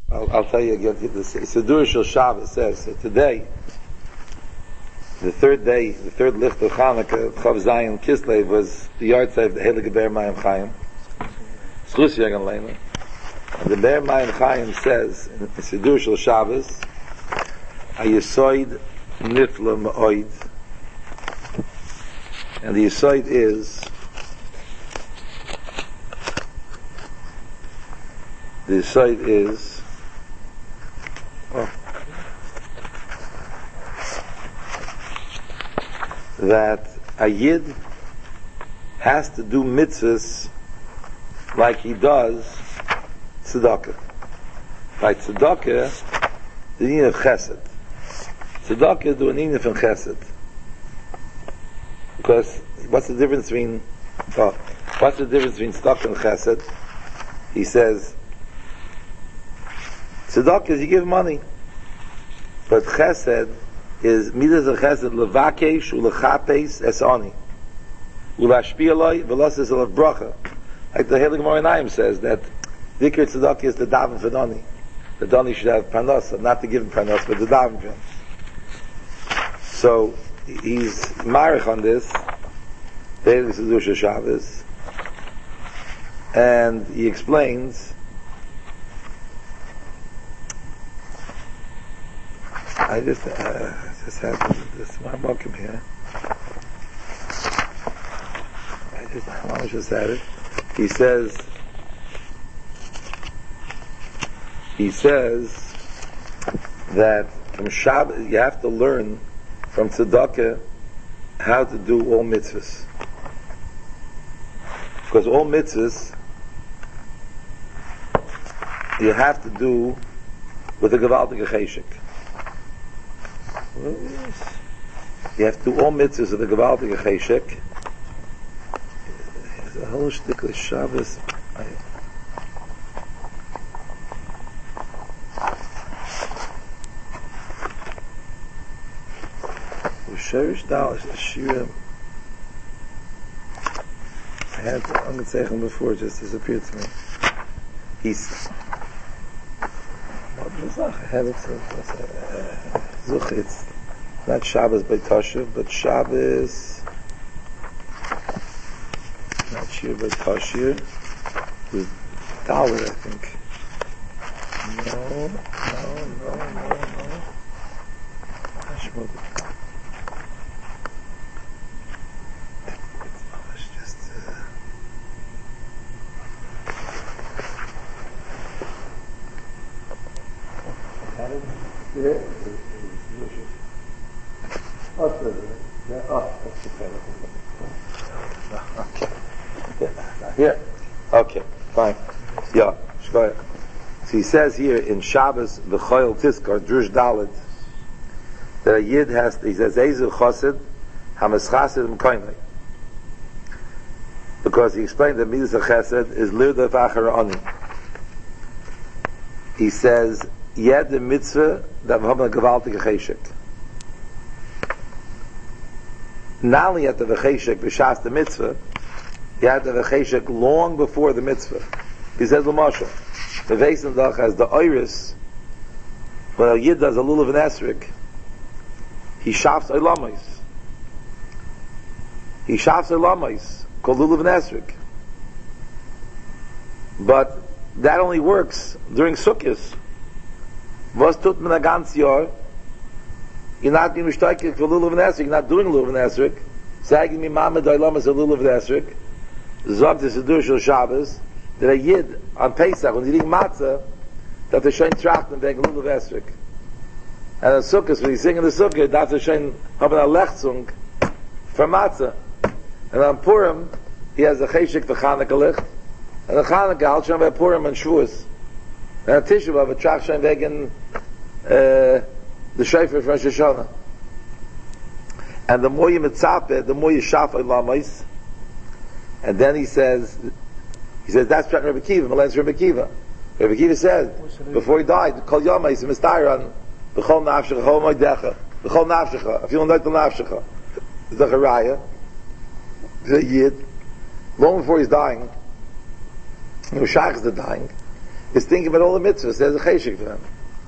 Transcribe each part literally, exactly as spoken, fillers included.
I'll, I'll tell you again. The Siddur Shel Shabbos says so today, the third day, the third licht of Chanukah, Chav Zayin Kislev, was the yahrzeit of the Heilige Be'er Mayim Chaim. Schluss Yagan Leina. And the Be'er Mayim Chaim says in the Siddur Shel Shabbos, Hayesoid Nifla Ma'oid, and the Yesoid is the Yesoid is oh, that a Yid has to do mitzvahs like he does tzedakah. By tzedakah, the need of chesed. Tzedakah do an need of chesed. Because what's the difference between oh, what's the difference between tzedakah and chesed? He says tzedakah is you give money, but chesed is midas of chesed levakesh ulechapes esani ulashpiyaloi velosis of bracha. Like the Heilige Moranayim says that dikir tzedakah is the daven for doni. The doni should have parnasa, not to give him parnasa, but the daven for him. So he's marich on this, the Heilige Siddur Shel Shabbos, and he explains. I just, uh, just have this one welcome here. I just, I just had it. He says, he says that from Shabbos you have to learn from tzedakah how to do all mitzvahs, because all mitzvahs you have to do with a gewaltige cheshek. You have to do all mitzvahs of the gewaltige cheshek. There's a whole shtickle Shabbos. Sherish Dal Shira. I had I'm going to say him before, it just disappeared to me. He's I had it. Zuch, it's not Shabbos by Toshav, but Shabbos, not Shir by Toshir, with Dollar, I think. No, no, no, no, no. Hashmod. It's just, uh, had it? Yeah. Oh, that's the pen. Okay. Here. Okay, fine. Yeah, shkoyach. So he says here in Shabbos, V'choyel Tiskar, Drush Dalet, that a Yid has, he says, Ezu Chosid, Hamas Chasid M'koinai. Because he explained that Midas HaChesed is Lirda V'achar Oni. He says, Yed the mitzvah, that V'hom Gewaltige Cheshek. Not only at the v'cheshek b'shas the mitzvah, you have the v'cheshek long before the mitzvah. He says l'mashal, the Veisendach has the iris. When a yid does a lulav and esrik, he shafts olamais. He shafts olamais called lulav and esrik. But that only works during Sukkot. Was tut man a ganz Jahr? You're not being mishtaikik for lulav and esrik. You're not doing lulav and esrik. Saging me mama dailam is a lulav and esrik. Zog the Siddur Shel Shabbos that a yid on Pesach when he's eating matzah that the shein trachten wegen lulav esrik. And on Sukkot when he's singing the Sukkot that the shein haben a lechzung for matzah. And on Purim he has a cheshik for Chanukah licht. And the Chanukah halt shein by Purim and Shavuos. And on Tisha B'av a trach shein wegen uh, the shofar for Rosh Hashanah. And the more you mitzapeh, the more you shafay lamais. And then he says, he says, that's Rabbi Kiva, Malen's Rabbi Kiva. Rabbi Kiva said, before he died, Kol Yama, he's a mistyron, B'chol nafshecha, Chol moedecha, B'chol nafshecha, if you don't like the nafshecha. The Haraya, the Yid, long before he's dying, you know, Shach is the dying, is thinking about all the mitzvahs. There's a cheshik for them.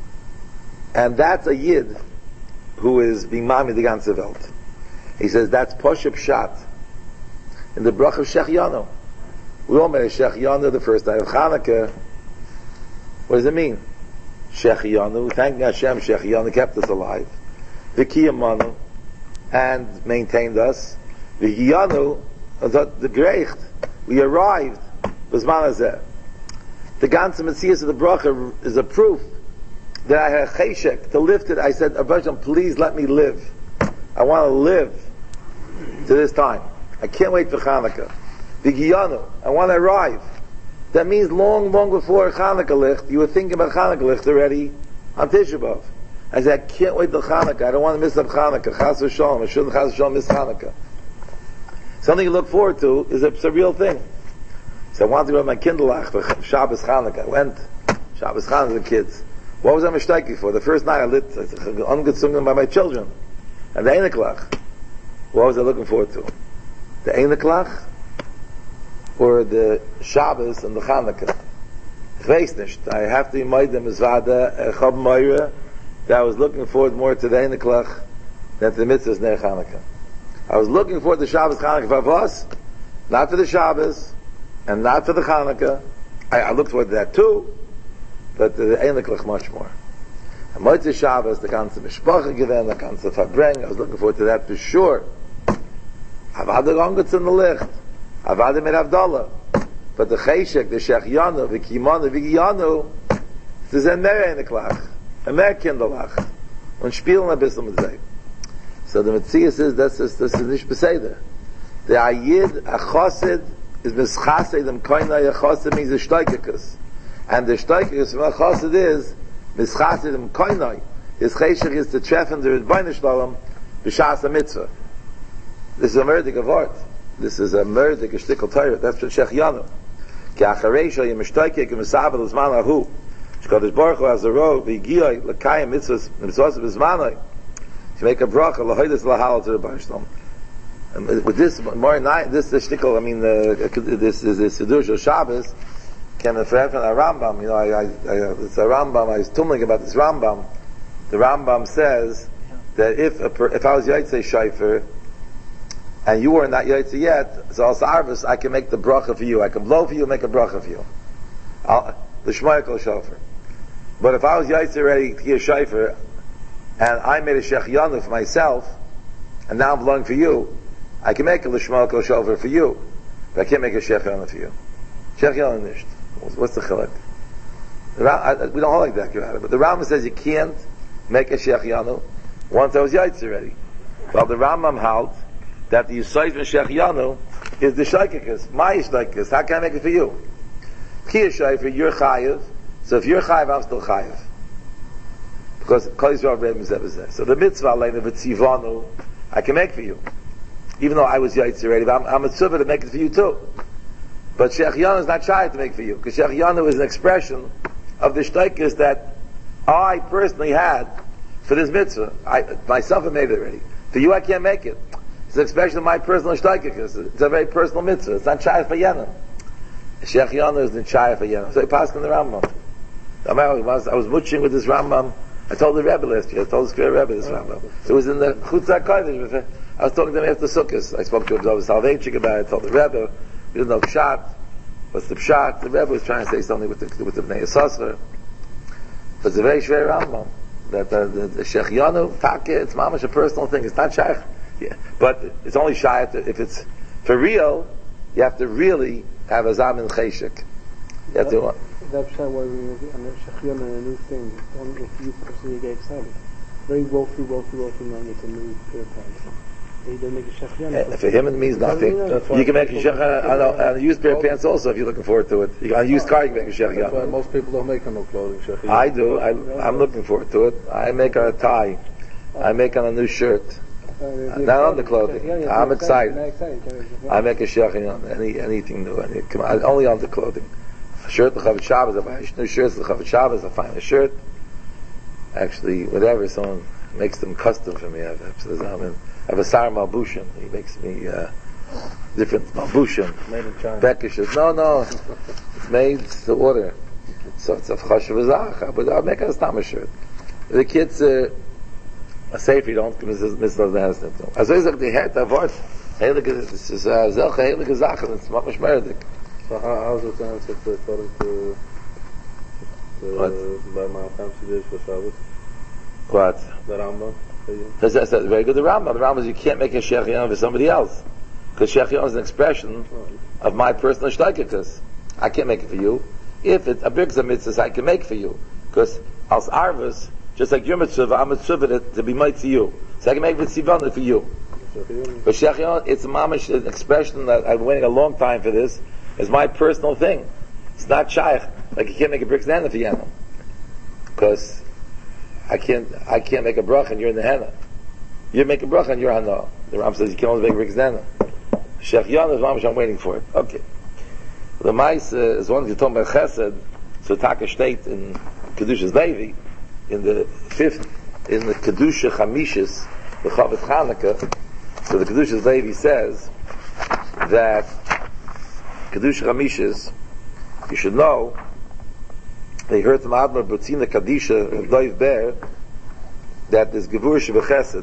And that's a yid who is being mami the ganze Welt. He says that's Poshup Shat in the Brach of Shechianu. We all made a Shechianu the first night of Chanukah. What does it mean? Shechianu, thanking Hashem, Shechianu kept us alive. V'kiyamanu, and maintained us. V'kiyanu, the Greicht, we arrived. B'zman hazeh. The ganze Metzias of the Bracha is a proof that I had a cheshek to lift it. I said, Abba, please let me live. I want to live to this time. I can't wait for Chanukah. V'giyanu, I want to arrive. That means long, long before Chanukah licht, you were thinking about Chanukah licht already on Tisha B'Av. I said, I can't wait till Chanukah. I don't want to miss up Chanukah. Chas v'shalom. I shouldn't chas v'shalom miss Chanukah. Something you look forward to is a, it's a real thing. So I wanted to go to my Kinderlach for Shabbos Chanukah. I went Shabbos Chanukah with the kids. What was I mishtaiki for? The first night I lit ungezungen by my children. And the Einiklach. What was I looking forward to? The Einiklach or the Shabbos and the Chanukah? Ich weiß nicht. I have to remind them as Vada Chab Moira that I was looking forward more to the Einiklach than to the mitzvahs near Chanukah. I was looking forward to Shabbos Chanukah for us, not for the Shabbos and not for the Chanukah. I, I looked forward to that too, but the Einiklach much more. And Motzei Shabbos, the ganze Mishpacha given, the ganze Verbreng, I was looking forward to that for sure. Avada Gongetz in the Licht, Avada mit Avdallah. But the Cheshek, the Shechianu, the Kimanu, the Vigiyanu, this is a Mer Einiklach, a Mer Kinderlach, und spielen ein bisschen mit sich. So the Metzias is, das ist, das ist nicht Beseder. The Ayid, a Chosid, is Mischased, im Koinai, a Chosid means a Stoikikus. And the Stoikikus from a Chosid is, Mischased, im Koinai. His Cheshek is to treffen the Rebbeinu Shalom, B'shas HaMitzvah. This is a murdik of art. This is a murdik, a shtickle Torah. That's what Shechianu. Ki achareisha, yim Stoikik, yim Misabel, Zman Ahu. Shkodesh Baruch Hu, Azaro, V'giyoi, L'kayim, Mitzvahs, Mitzvahs, B'zmanoi. To make a bracha, lahoydis lahal to the Baruch Shalom. And with this, more night, this is shtickle, I mean, uh, this is this Siddur Shabbos, came from a Rambam, you know, I, I, I, it's a Rambam, I was tumbling about this Rambam. The Rambam says that if a, if I was Yaitse Shaifer, and you were not Yaitse yet, so also Arvis, I can make the bracha for you. I can blow for you, make a bracha for you. I'll, the Shmoyah Kol Shofar. But if I was Yaitse already to hear Shaifer, and I made a Shechianu for myself, and now I'm blowing for you, I can make a Lishma Kol Shofar for you, but I can't make a Shechianu for you. Shechianu nisht. What's the chilek? We don't hold like that, but the Rambam says you can't make a Shechianu once I was Yaitse already. Well, the Rambam held that the Yisayt and Shechianu is the Shaikikus, my Shaikikus. How can I make it for you? Ki Shaifer, you're Chayiv, so if you're Chayiv, I'm still Chayiv. Because Kol Yisrael Rebbe Zebazeh. So the mitzvah Aleinu v'tzivanu I can make for you, even though I was Yaitse already. But I'm, I'm a tzuvah to make it for you too. But Shechianu is not shy to make for you, because Shechianu is an expression of the shtaikis that I personally had for this mitzvah. I myself have made it already. For you, I can't make it. It's an expression of my personal shtaikis. It's a very personal mitzvah. It's not shy for Yenim. Shechianu is not shy for Yenim. So I passed in the Rambam. I was, I was muching with this Rambam. I told the Rebbe last year, I told the Square Rebbe this Rambam. It was in the Chutz HaKodesh. I was talking to him after Sukkot. I spoke to him about Salvation about it. I told the Rebbe, we didn't know Pshat. What's the Pshat? The Rebbe was trying to say something with the, with the Bnei Yisosfer. But it's a very shver Rambam. That the, the, the Shechianu, Taka, it's mamash a personal thing. It's not Shaykh. Yeah. But it's only shy if, if it's for real, you have to really have a Zam and Cheshek. You have to... That's why we on the Shechianu and a new thing. Only if you personally get excited. Very wealthy, wealthy, wealthy man gets a new pair of pants. They don't make a Shechianu. Uh, for him it means nothing. You can make a Shechianu on, on a used pair of pants also if you're looking forward to it. You, on a used car you can make a Shechianu. That's why most people don't make on no clothing Shechianu. I do. I, I'm looking forward to it. I make on a tie. I make on a new shirt. Uh, not on the clothing. I'm excited. I make a Shechianu. Any, anything new. Any, come on, only on the clothing. A shirt, the Chavet Shabbos, I buy new shirts, the Chavet Shabbos, I find a shirt. Actually, whatever, someone makes them custom for me. I have, I have a Sar Malbushin. He makes me uh, different Malbushin. Made in China. Bekishes. No, no. It's made to order. So it's a chashuv zach, but I'll make a stammer shirt. The kids, uh, say if you don't, miss the hands. As I say, the head, the word, heilige, this is, uh, zelche heilige Sachen, it's mamish merdik. So how, how's it answered according to, the, What? by my family for Shabbos? What? The Rambam? That's, that's, that's very good, the Rambam. The Rambam is you can't make a shechion for somebody else. Because shechion is an expression of my personal shtaikikus. I can't make it for you. If it's a big mitzvah, I can make for you. Because als arvus, just like your mitzvah, I'm mitzvah to, to be made to you. So I can make it tzivana for you. But shechion, it's a mamish an expression that I've been waiting a long time for this. It's my personal thing. It's not shaykh. Like you can't make a bricks henna for Yanam. Because I can't, I can't make a bracha and you're in the henna. You make a bracha and you're hana. The Ram says you can only make a bricks henna. Shechion is mamish, I'm waiting for it. Okay. The mice uh, is one of you talking about chesed, so Taka state in Kedushas Levi, in the fifth, in the Kedusha Chamishis, the Chavet Chanukah, so the Kedushas Levi says that Kedusha Chamishis, you should know, they heard from Admar Butzina Kadisha of Doiv Ber, that this Gevur Shevechesed,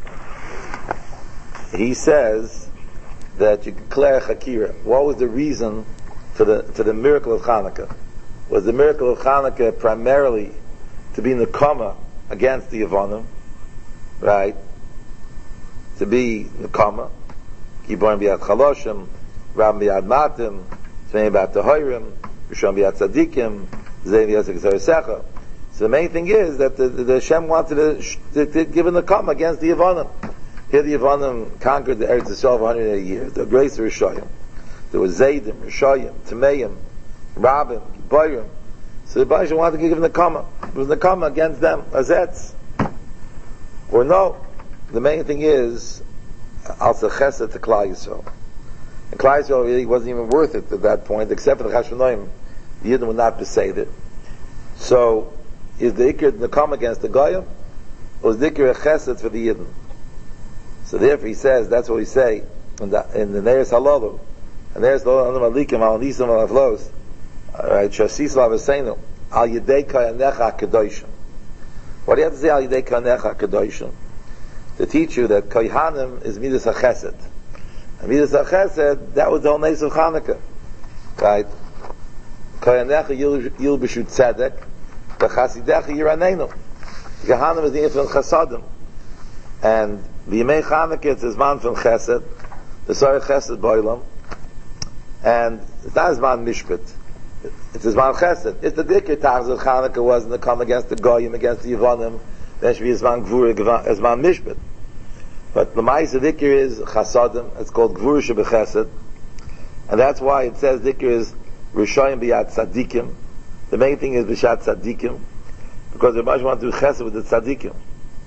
he says that you declare Chakira. What was the reason for the for the miracle of Hanukkah? Was the miracle of Hanukkah primarily to be in the Nekama against the Yevonim, right? To be Nekama, Giborim b'yad Chaloshim, Ram b'yad Matim, Tzmeim b'yad Tahorim, Rishon b'yad Tzadikim, Zein b'yad Zerasecha. So the main thing is that the, the, the Hashem wanted to, to, to give a Nekama against the Yevonim. Here the Yevonim conquered the Eretz Yisrael for one hundred eighty years. The grace of Rishayim. There was Zaydim, Rishayim, Tameim, Rabim, Gibayim. So the Baruch wanted to give them the Nekama. It was the Nekama against them, Azetz. Or no, the main thing is, also Chesed to Klal Yisrael. And Klal Yisrael really wasn't even worth it at that point, except for the Chashmonaim. The Yidden would not beside it. So, is the Iker Nekama against the Goyim? Or is the Iker a Chesed for the Yidden? So therefore he says, that's what we say, in the, in the Neres Halalu, and there's the Olam Alikim Al Nisam Al Avlos. Alright, Shasis Lav Eseinu Al Yedei Kayanecha Kedoshim. What do you have to say Al Yedei Kayanecha Kedoshim? To teach you that Kohanim is Midas HaChesed. And Midas HaChesed, that was the whole Nes of Chanukah. Right? Kayanecha Yilbishu Tzedek, V'chasidecha Yiraneinu. Kohanim is the infant Chasadim. And the Yemei Chanukah, it's his man from Chesed, the Sarah Chesed Boilam. And it's not his man Mishpat. It's his man Chesed. It's the Dikir Tachs of Chanukah wasn't to come against the Goyim, against the Yevonim. Then should be his man Gvura, his man Mishpat. But the Ma'aseh Dikir is Chasadim. It's called Gvura Shebechesed. And that's why it says Dikir is Rishayim B'yad Tzadikim. The main thing is B'shat Tzadikim. Because the Ma'aseh want to do Chesed with the Tzadikim.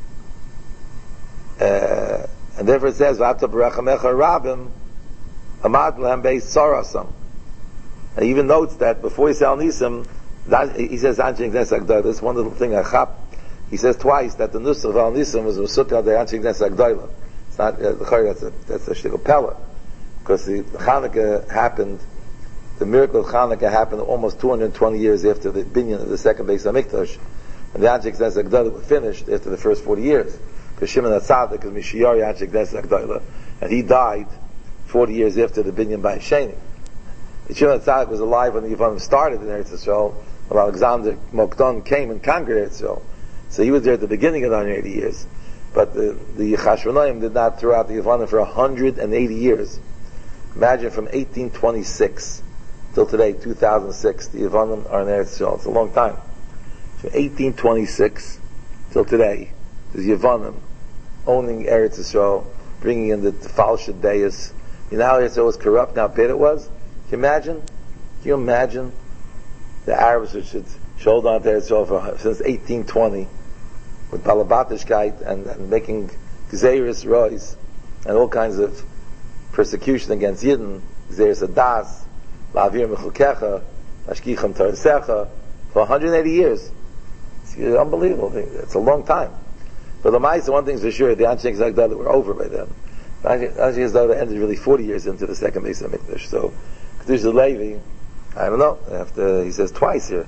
Uh, and therefore it says V'ata B'rachamecha Rabim Amad Lahem Beis Sarasam. And he even notes that before he says Al Nisim, that, he says Anshin Knes Agdoila. This one little thing, Achap. He says twice that the Nusach of Al Nisim was Musukah de Anshin Knes Agdoila. It's not uh, that's a that's a shtickle pella, because the Chanukah happened. The miracle of Chanukah happened almost two hundred twenty years after the binyan of the second Beis Hamikdash, and the Anshin Knes Agdoila was finished after the first forty years. Because Shimon HaTzadik is Mishiyari Anshin Knes Agdoila, and he died forty years after the binyan by Sheni. Shimon HaTzadik was alive when the Yevonim started in Eretz Yisrael, when Alexander Mokdon came and conquered Eretz Yisrael. So he was there at the beginning of the one hundred eighty years. But the, the Chashmonaim did not throw out the Yevonim for one hundred eighty years. Imagine from eighteen twenty-six till today, two thousand six, the Yevonim are in Eretz Yisrael. It's a long time. From eighteen twenty-six till today, there's Yevonim owning Eretz Yisrael, bringing in the Falsha Deis. You know how Eretz Yisrael was corrupt, how bad it was? Can you imagine? Can you imagine the Arabs which should hold on to Eretz Yisrael for, since eighteen twenty with Balabatishkeit and, and making Gzeiris Rois and all kinds of persecution against Yidden, Gzeiris Adas, La'avir Mechukecha, Ashkicham Tarasecha, for one hundred eighty years. It's an unbelievable thing. It's a long time. But the Ma'aseh, one thing's for sure, the Anshin Knes Agdoila were over by then. The Anshin Knes Agdoila ended really forty years into the second Beis Hamikdash. So, Kedushas Levi, I don't know, after, he says twice here,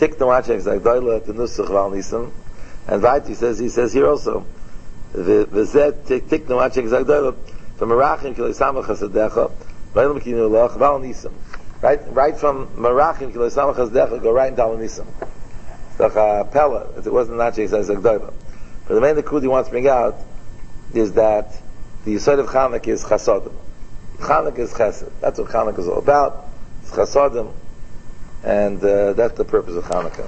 Tiknu Achek Zagdoila to Nusach Val Nisan, and right he says he says here also the the Zed Tiknu Achek Zagdoila from Merachim Kilo Samach Hasadecha Vaylam Kinu Lach Val Nisan. Right, right from Merachim Kilo Samach Hasadecha go right into Val Nisan. It's like a Pella. It wasn't Achek Zagdoila. But the main the Kudi wants to bring out is that the Yisod of Chanukah is Chasodim. Chanukah is Chesed. That's what Chanukah is all about. It's Chasodim, and uh, that's the purpose of Chanukah.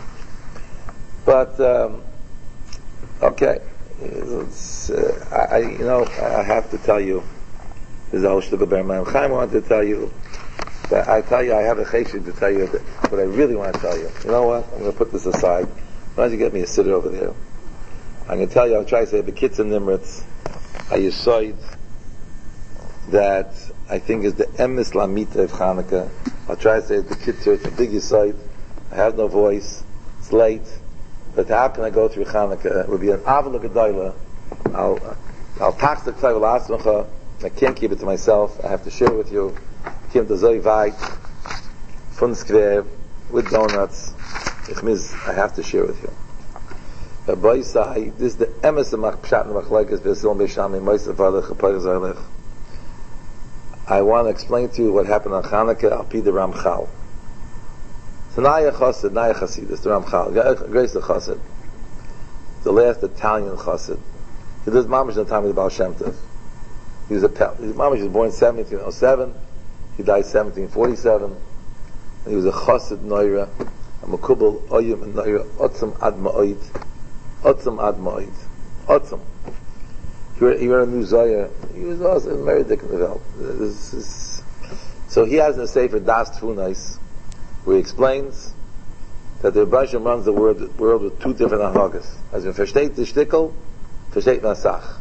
But um, okay, it's, uh, I, I you know I have to tell you. This is Al Shtuga Ber Maim Chaim wanted to tell you. That I tell you I have a cheshire to tell you that what I really want to tell you. You know what? I'm going to put this aside. Why don't you get me a sitter over there? I'm going to tell you. I'll try to say the Kitz and Nimritz. I yisoid that I think is the emes lamita of Chanukah. I'll try to say the Kitzur, it's a big yisoid. I have no voice. It's late. But how can I go through Chanukah? It would be an avla gedola. I'll, I'll tax the Ktay V'Lasmacha. I can't keep it to myself. I have to share it with you. Kim the Zoy Vait, fun skrev, with donuts. Ich mis, I have to share with you. But boy say, this is the emes of Machpshat and Machlekes V'Silon Beishami Moisav Alech Apayaz Alech. I want to explain to you what happened on Chanukah al pi the Ramchal. So Naya Chassid, Naya Chassidus, the Ramchal, Grace the Chassid, the last Italian Chassid. He lives mamish in the time of the Baal Shem Tov. He was a pel. Mamish was born in seventeen oh seven. He died seventeen forty-seven. And he was a Chassid Noira, a Mekubal Oyim and Noira, Otzam Ad Ma'oid, Otzam Ad Ma'oid, Otzam. He read, he read a new Zoya. He was also married to Knevel. So he has in a Sefer Das Tfunais, where he explains that the Rebbe Hashem runs the world, world with two different anhagas. As in Versteht the Shtickle, Versteht Nasach.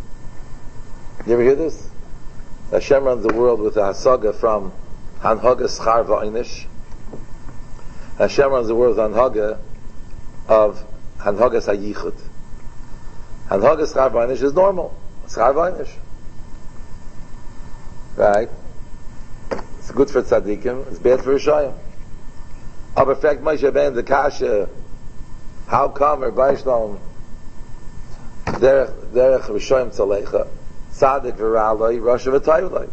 You ever hear this? Hashem runs the world with a hasaga from Hanhaga Schar Va'inish. Hashem runs the world with Hanhaga of Hanhaga Sayichud. Hanhaga Schar Va'inish is normal. Schar Va'inish. Right? It's good for tzaddikim, it's bad for Rishayim. Aber fragt Moshe Ben the Kasha, how come Rebbe Shalom derech derech Rishayim tzalecha tzaddik v'raloi Rosh v'tayvloi?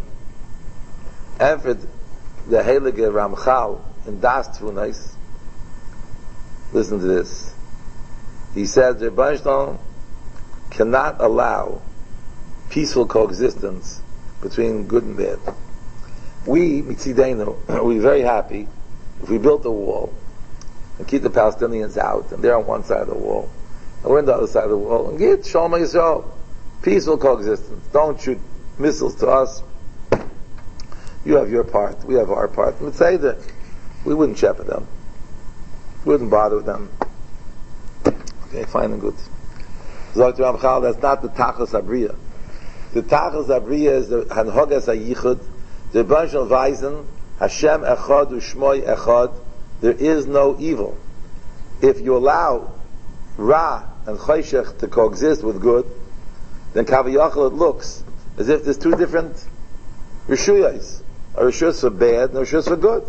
And for the Heilige Ramchal in Das Tfunais, listen to this. He says Rebbe Shalom cannot allow peaceful coexistence between good and bad. We, Mitzidenu, we're very happy if we built a wall and keep the Palestinians out, and they're on one side of the wall, and we're on the other side of the wall, and get Shalom Yisrael, peaceful coexistence. Don't shoot missiles to us. You have your part, we have our part. And say that we wouldn't shepherd them, we wouldn't bother with them. Okay, fine and good. Zog Ramchal, that's not the Tachlis Abriya. The Tachlis Abriya is the Hanhogas HaYichud, the bunch of Weisen, Hashem Echad U'Shmoi Echad. There is no evil. If you allow Ra and Choshech to coexist with good, then Kaviyachal it looks as if there's two different Rishuyas. A Rishus for bad and a Rishus for good.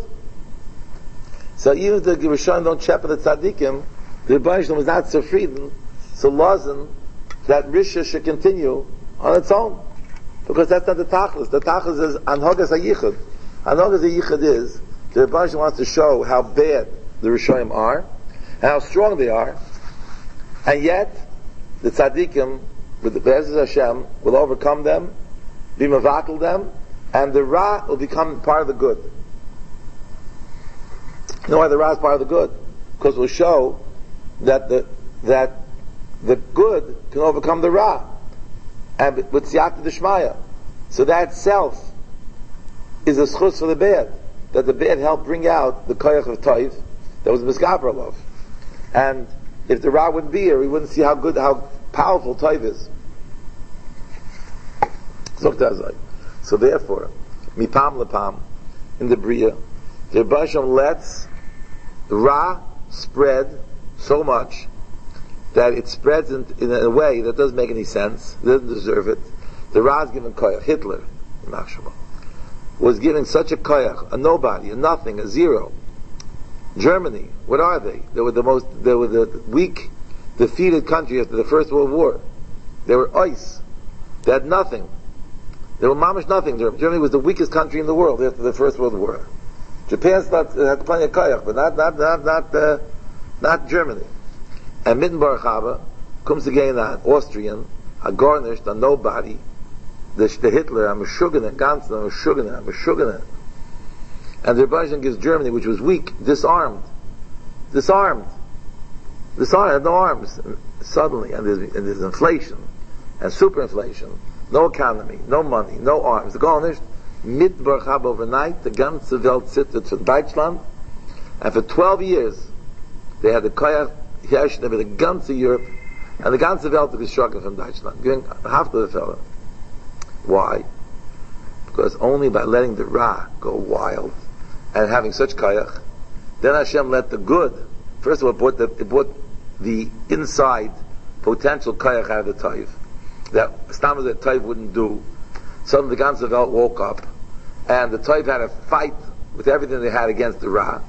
So even if the Rishon don't shepherd the Tzaddikim, the Rebbe was not so freedom, so Lazen, that Rishus should continue on its own. Because that's not the Tachlis. The Tachlis is Anhogas HaYichud. Anhogas HaYichud is, the Rebbe wants to show how bad the Rishonim are, and how strong they are, and yet, the Tzaddikim, with the Be'ezus Hashem, will overcome them, be mavakel them, and the Ra will become part of the good. You know why the Ra is part of the good? Because we'll show that the, that the good can overcome the Ra. And with Siyata Deshmaya. So that itself is a schus for the bad. That the bad helped bring out the koyach of Toiv that was Miskaber love. And if the Ra wouldn't be here, we wouldn't see how good, how powerful Toiv is. So therefore, Mipam Lepam, in the Bria, the Rebbe Hashem lets the Ra spread so much that it spreads in, in a way that doesn't make any sense, doesn't deserve it. The Ra is given koyach. Hitler, was given such a koyach, a nobody, a nothing, a zero, Germany, what are they? They were the most, they were the weak, defeated country after the First World War. They were ice. They had nothing. They were mamish nothing. Germany was the weakest country in the world after the First World War. Japan had plenty of kayak, but not not not not uh, not Germany. And mitten Baruch Haba comes again an Austrian, a garnished, a nobody, the, the Hitler, I'm a Shuganet, Gansen, I'm a Shuganet, I'm a Shuganet. And the Rebbeinu gives Germany, which was weak, disarmed. Disarmed. Disarmed, had no arms. And suddenly, and there's, and there's inflation, and superinflation, no economy, no money, no arms. The garnished, mit Baruch Haba overnight, the ganze Welt zittert from Deutschland, and for twelve years, they had the Koyach herrscht over the ganze Europe, and the ganze Welt was struggling from Deutschland, giving half to the fellow. Why? Because only by letting the Ra go wild, and having such Koyach, then Hashem let the good, first of all, it brought the, it brought the inside potential Koyach out of the Toiv, that Stam that Toiv wouldn't do. Suddenly the ganze Welt woke up, and the Toiv had to fight with everything they had against the Ra.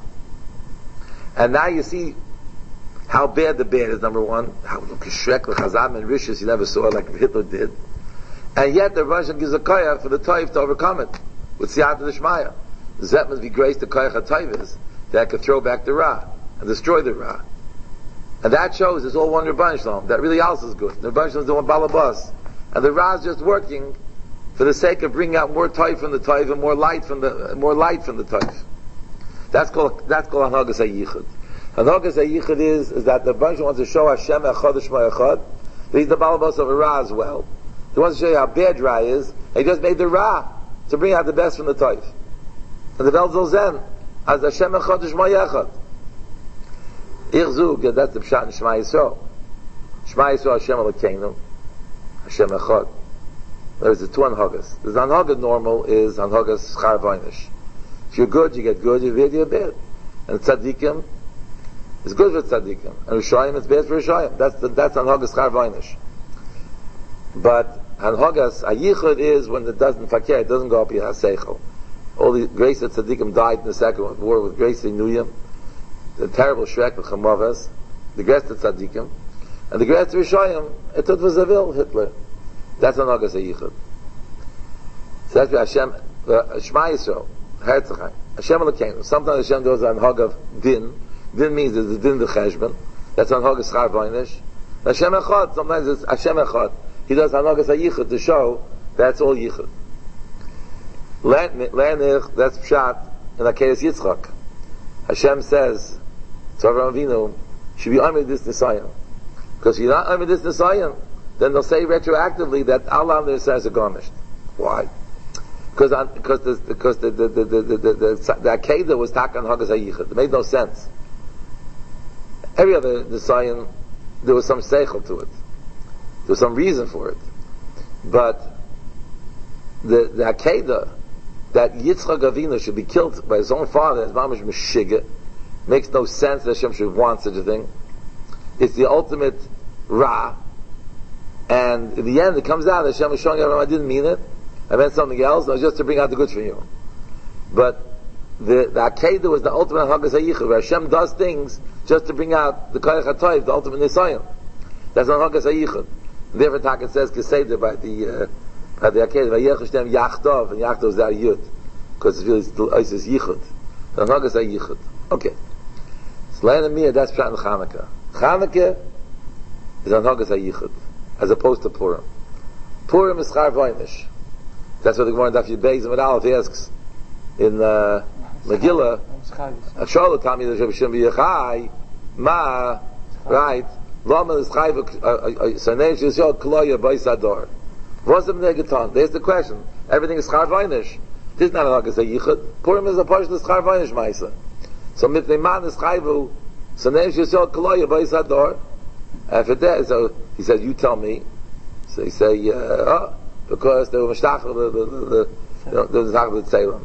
And now you see how bad the bad is, number one. How Kishrek, Chazam, and Rishis you never saw like Hitler did. And yet the Russian gives a koyach for the Toiv to overcome it with Siyata D'Shmaya. That must be grace the koyach HaToiv is, that could throw back the Ra and destroy the Ra. And that shows it's all one Rebbeinu Shalom. That really else is good. The Rebbeinu Shalom is doing balabas. And the Ra is just working for the sake of bringing out more Toiv from the Toiv and more light from the, more light from the Toiv. That's called, that's called Hanhagas HaYichud. Hanhagas HaYichud is, is that the Rebbeinu Shalom wants to show Hashem Echad Shema Echad, that he's the balabas of a Ra as well. He wants to show you how bad Ra is. He just made the Ra to bring out the best from the Toiv. And the Vel Zolzen, as Hashem Echad Shema Echad. Ich zug, that's the Pshat in Shema Yisrael. Shema Yisrael Hashem Elokeinu, Hashem Echad. There's the two Hanhagas. The Hanhaga normal is Hanhagas Schar Vaynish. If you're good, you get good. If you're bad, you're bad. And Tzadikim is good for Tzadikim. And Rishayim is bad for Rishayim. That's the, that's Hanhagas Schar Vaynish. But Hanhagas HaYichud is when it doesn't fakir, it doesn't go up Yahaseichel. All the grace that Tzadikim died in the Second World War with grace in Nuyim, the terrible Shrek of Chamavas, the grace to Tzadikim, and the grace to Rishayim, it took for Zavil, Hitler. That's Hanhagas HaYichud. So that's why Hashem, uh, Shema Yisrael, Herzachai, Hashem Elokeinu. Sometimes Hashem goes on Hag of Din. Din means there's the Din the Cheshbon. That's on Hanhagas Schar Vaynish. Hashem Echad, sometimes it's Hashem Echad. He does Hanhagas HaYichud to show that's all Yichud. Lenich, that's Pshat in Akeres Yitzchak. Hashem says to Avraham Avinu, should be honored this Nisayan. Because if you're not honored this Nisayan, then they'll say retroactively that Allah there says are garnished. Why? Because because the because the the the the the, the, the, the Akedah was Takan Hanhagas HaYichud. It made no sense. Every other Nisayan, there was some seichel to it. There was some reason for it. But the the Akedah that Yitzchak Avinu should be killed by his own father as Mamish Meshiga makes no sense that Hashem should want such a thing. It's the ultimate Ra. And in the end it comes out that Hashem is showing everyone I didn't mean it. I meant something else. It was just to bring out the good for you. But the, the Akedah was the ultimate Hanhagas HaYichud, where Hashem does things just to bring out the Koyach HaToiv, the ultimate Nisayan. That's Hanhagas HaYichud. Therefore, Taka says Keseder by the uh, by the Akedah, Vayechashtem Yachtov, and Yachtov is that Yud, because it's really still Isis Yichud. Hanhagas HaYichud. Okay. So Lein and Mia, that's Pshat in Chanukah. Chanukah is Hanhagas HaYichud, as opposed to Purim. Purim is Schar Vaynish. That's what the Gemara in Daf Yud Beis and Aleph asks in uh, Megillah. Charlotte told me that Rabbi Shimon Yochai, Ma, right? Lama is Chayv. Sanei Shishol Kloya Beisador. Wasn't Negaton? There's the question. Everything is Schar Vaynish. This is not a Hanhagas HaYichud. Purim is a portion of Schar Vaynish Ma'isa. So Mitnei Man is Chayvu. Sanei Shishol Kloya Beisador. After that, so he said, "You tell me." So he say, uh, "Oh." Because they were mishtach the the the the the Tzelem.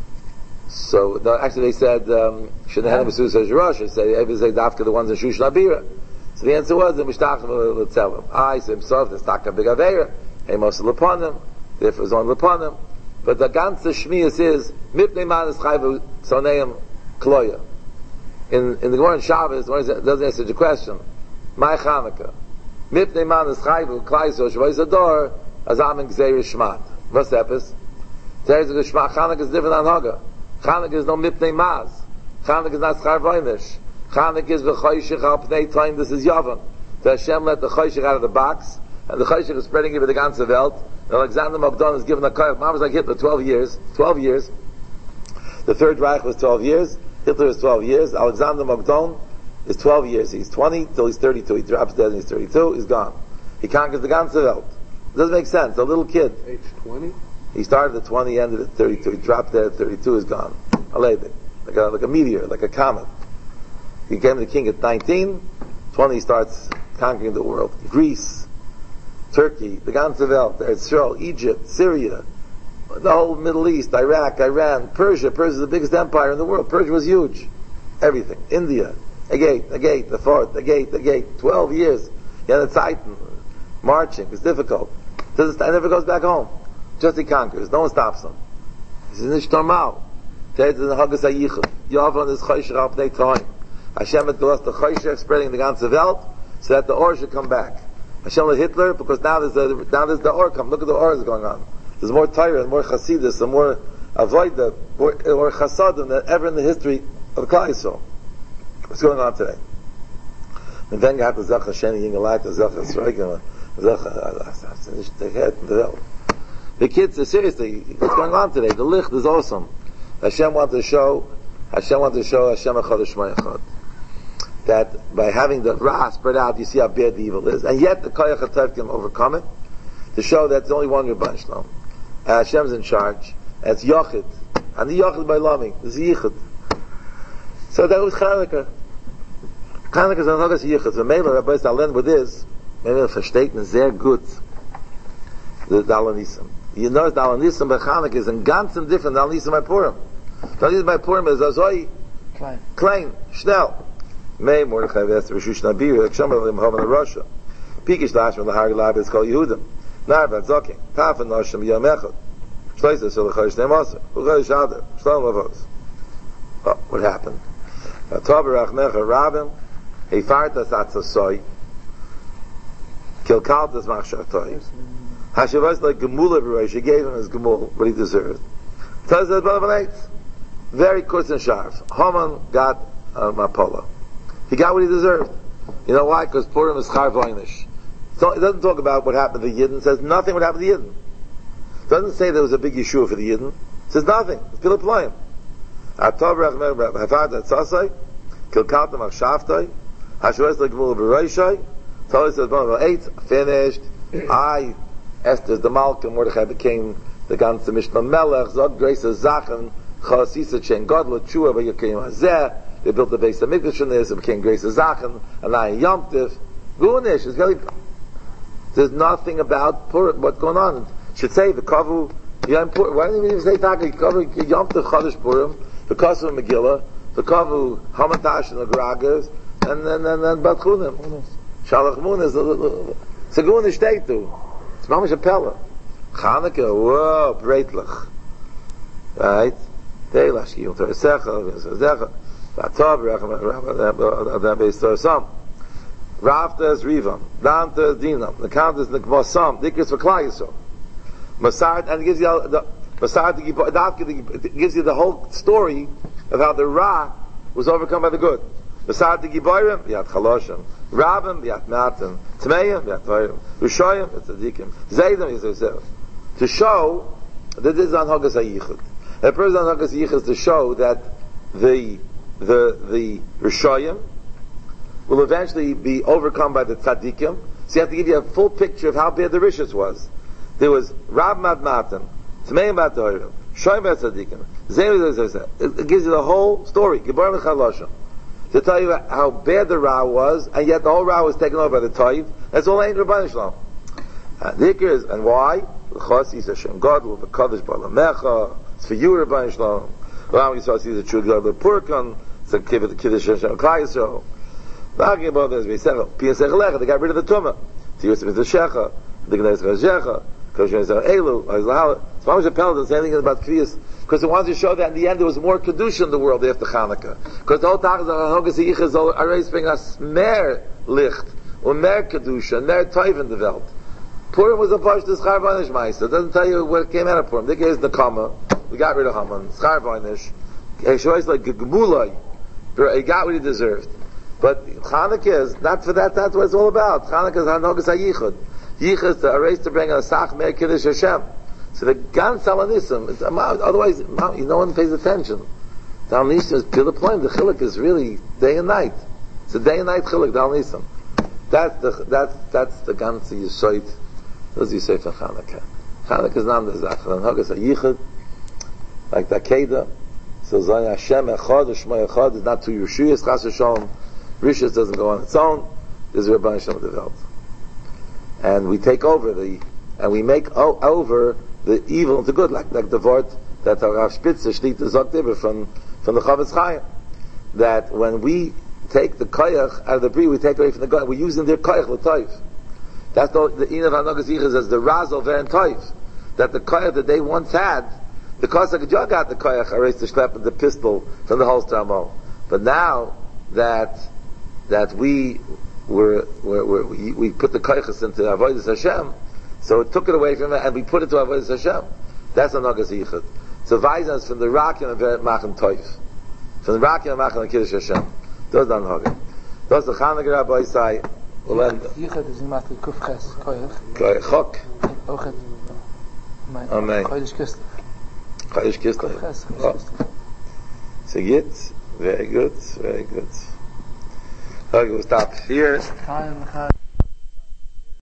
So no, actually they said shouldn't have Mesusa says Rosh. They say every say Dafka the ones in Shushan Abira. So the answer was the mishtach the Tzelem. I say himself the Staka Big Aveira. Hey Moshe Leponim. Therefore, it's on Leponim. But the ganze Shmius is Mipnei Man is Chayvu Soneim Kloya. in in the Gemara in Shabbos, it doesn't answer the question. My Chanukah, mipnei man is chayvu klaiso shvayis ador azam in gzeir shmat. What's the epis? There's the shmat. Chanukah is different than Haga. Chanukah is no mipnei maz. Chanukah is not schar vaynish. Chanukah is v'choyshich al pnei time. This is Yavam. The Hashem let the choyshich out of the box, and the choyshich is spreading over the ganze Welt. And Alexander Magdon is given a koyach. Mom was like Hitler, twelve years. Twelve years. The Third Reich was twelve years. Hitler is twelve years. Alexander Magdon is twelve years. He's twenty till he's thirty-two. He drops dead and he's thirty-two. He's gone. He conquers the ganze Welt. It doesn't make sense. A little kid. Age twenty? He started at twenty, ended at thirty-two. He dropped dead at thirty-two. He's gone. Alayde. Like a, like a meteor, like a comet. He became the king at nineteen. twenty, he starts conquering the world. Greece, Turkey, the ganze Welt, Israel, Egypt, Syria, the whole Middle East, Iraq, Iran, Persia. Persia is the biggest empire in the world. Persia was huge. Everything. India. A gate, a gate, the fort, a gate, a gate. Twelve years. Yeah, the Titan. Marching. It's difficult. Doesn't, it never goes back home. Just he conquers. No one stops him. This is nicht normal. Hashem had lost the Choshech spreading the ganze Welt so that the Or should come back. Hashem let Hitler, because now there's the, now there's the Or come. Look at the Or that's going on. There's more Torah and more Chasidus and more Avodah, more, more Chasadim than ever in the history of Klal Yisrael. What's going on today? And then got the Zach Hasheni Yingalak, the Zach Hasroigim, the Zach The kids are seriously, what's going on today? The Licht is awesome. Hashem wanted to show, Hashem wanted to show Hashem Echad Shema Echad. That by having the Ra spread out, you see how bad the evil is. And yet the Koyach HaTov can overcome it, to show that there's only one Rebbeinu Shalom. And Hashem's in charge. And it's Yochid. And the Yochid by Lami. It's Yichud. So that was Chanukah. Chanukah is another Yichud. So maybe Rabbi Stalin with this, maybe the verstehen sehr gut the Dalanism. You notice Dalanism by Chanukah is in ganzen different Dalanism by Purim. Dalanism by Purim is Azoi klein, klein, schnell. May Mordechai Vester Rishush Nabir, like Shomer Lim Hom in Russia. Pikish Lashman Lahar Lab is called Yehudim. Narvat Zoking. Tafan Noshim Yom Echad. Shloisa Sil Chosh Nemosa. Uchosh Adar. Shalom Lavos. Oh, what happened? Tobarach Necha Rabim. Heifartas Atzasoi. Kilkaltas Machshatoi. Hashavas like Gemula B'Rosh. He gave him his Gemul, what he deserved. Tells us about very kurz and sharp. Haman got a Mapola. He got what he deserved. You know why? Because Purim is Char Voinish. So it doesn't talk about what happened to the Yidden. It says nothing would happen to the Yidden. It doesn't say there was a big Yeshua for the Yidden. It says nothing. It's Pilat Playim. Atov Rachmer Hafad Atzasai, Kilkatam Achshavtai, Hashuvas Lekvul B'Roishai, Tolis Adbon eight, finished. I, Esther the Malka, Mordechai became the ganze Mishnah Melech, Zog Grace Zachen, Chasisa Chen Godla Chua B'Yakim Hazeh. They built the base of Mikdash in this, it became Grace Zachen, and now in Yom Tiv. Gunish is very. There's nothing about Purim, what's going on. It should say the Kavu Yom Purim. Why didn't we even say Taka Kavu Yom Tiv Chodesh Purim, the Kavu Megillah, the Kavu Hamatash and the Gragas, and then and then Batchunim. Shalach Munas. It's a Gunish Teitu. It's Mamish a Pella. Chanukah. Whoa, Breitlach. Right. Teilash Yom Torah Secha Zecha. Vatov Racham Beis Torah Sam. Rafta is Rivam, Danta is Dinam, the count is Nikvasam, Dikris for Klal Yisrael. Masad, and it gives you the Masad gives you the whole story of how the Ra was overcome by the good. Masad the Giborim, Yat Chaloshim, Rabim, Yat Matan, Tmeim, Yat Toyim, Rishoyim, Yat Tzadikim, Zaydim, Yisrael. To show that this is on Hagas HaYichud. The person on Hagas HaYichud is to show that the the the Rishoyim will eventually be overcome by the tzaddikim. So you have to give you a full picture of how bad the Rishus was. There was Rab Mad Matan, Tmeim Bat Torim, Shoyim Bat Tzaddikim. It gives you the whole story. Giborim Chaloshim. To tell you how bad the Ra was, and yet the whole Ra was taken over by the Toiv. That's all ain't Rebbeinu Shalom. And, and why? L'chos Yis Hashem Gadol, the Kodesh Balamecha. It's for you, Rebbeinu Shalom. Ram Yisrael sees the true God, the Purkan. It's a Kiddush Hashem Klal Yisrael. Talking about this, we said, they got rid of the Tumah. To use the Shecha, the Gneis Shecha, Kosher Elu, Mamash Appel doesn't say anything about Kriyas, because it wants to show that in the end there was more Kedusha in the world after Chanukah. Because the whole Tag of Hanogas Yichas already bring us mer Licht, or mer Kedusha, mer Toiv in the Welt. Purim was a Bosh to Schar Vaynish Meister. It doesn't tell you what came out of Purim. This is the Kama. We got rid of Haman. Schar Vaynish. It's like Gemulai. He got what he deserved. But Chanukah is, not for that, that's what it's all about. Chanukah is Hanogas HaYichud. Yichud is to erase to bring a Sach Mer Kiddush Hashem. So the Gan Salanisim, otherwise, no one pays attention. The Alnisim is pure point. The Chiluk is really day and night. It's a day and night Chiluk, the Alnisim. That's the, that's, that's the Ganze Yeshoit. What does he say for Chanukah? Chanukah is not the Zach. Hanogas HaYichud, like the Akedah. So Zay Hashem Echad, Shema Echad is not two Yeshuyas, Chas V'Shalom. Rishus doesn't go on its own. There's Rebbe Hashem developed. And we take over the, and we make o- over the evil into good, like, like the word that Rav Spitzer Shlita Zogdiver from, from the Chavetz Chaim. That when we take the koyach out of the brie, we take away from the God, we're using their koyach l'toiv. That's the, the Inav Hanogas Yichas as the Razel Veren Toiv. That the koyach that they once had, the Kosach Jog got the koyach, erased the shlepp and the pistol from the holster ammo. But now that that we were, were, were we, we put the koychas into Avodas Hashem, so it took it away from it and we put it to Avodas Hashem. That's a Hanogas Yichud. So Vaizan is from the Rakim and Veret Machem Toiv. From the Rakim and Machem and Kiddush Hashem. Those are Hanogas. Those are the Chanukah Rabbi Yisai. Yichud is not the Kufches koyach. Koyach. Chok. Ochet. Amen. Chodesh Kislev. Chodesh Kislev. So yet, very good, very good. Okay, we'll stop here.